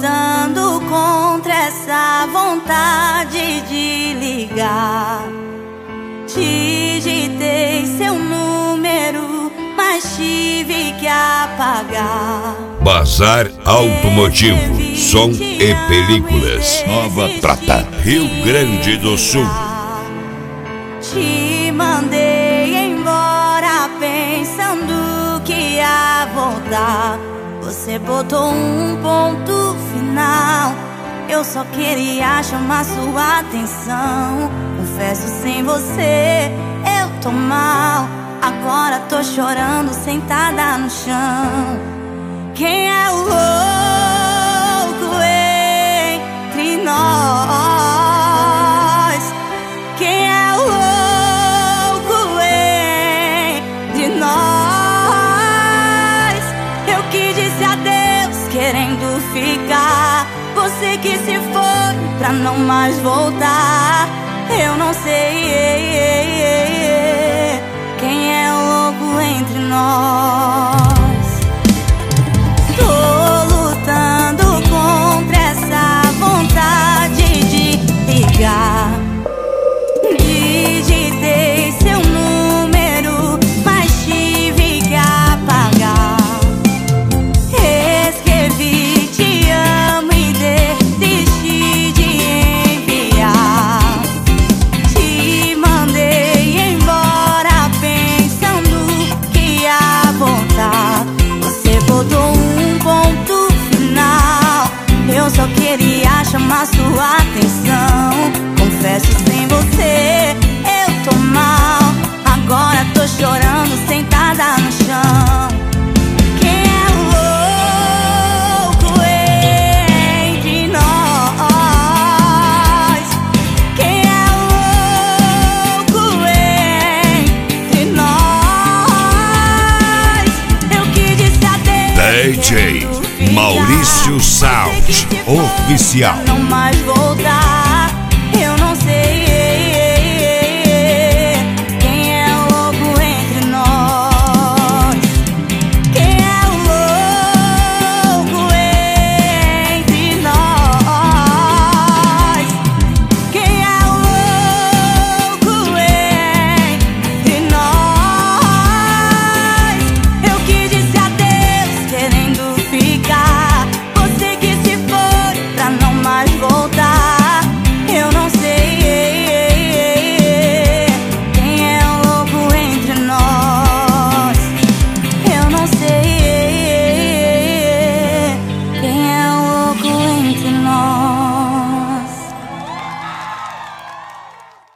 lutando contra essa vontade de ligar. Digitei seu número, mas tive que apagar. Bazar Automotivo, som e películas. Nova Prata, Rio Grande do Sul. Te mandei embora pensando que ia voltar. Você botou um ponto final. Eu só queria chamar sua atenção. Confesso, sem você eu tô mal. Agora tô chorando sentada no chão. Quem é o louco entre nós? Quem é o louco entre nós? Eu que disse adeus querendo ficar. Você que se foi pra não mais voltar. Eu não sei quem é o louco entre nós. Tô lutando contra essa vontade de ligar. Digitei seu número, mas tive que apagar. Escrevi te amo e desisti de enviar. Te mandei embora pensando que ia voltar. Você botou um ponto final. Eu só queria chamar sua atenção. Confesso, sem você eu tô mal. Agora tô chorando sentada no chão. Quem é o louco entre nós? Quem é o louco entre nós? Eu que disse adeus. DJ Maurício Sound Oficial. Não mais voltar.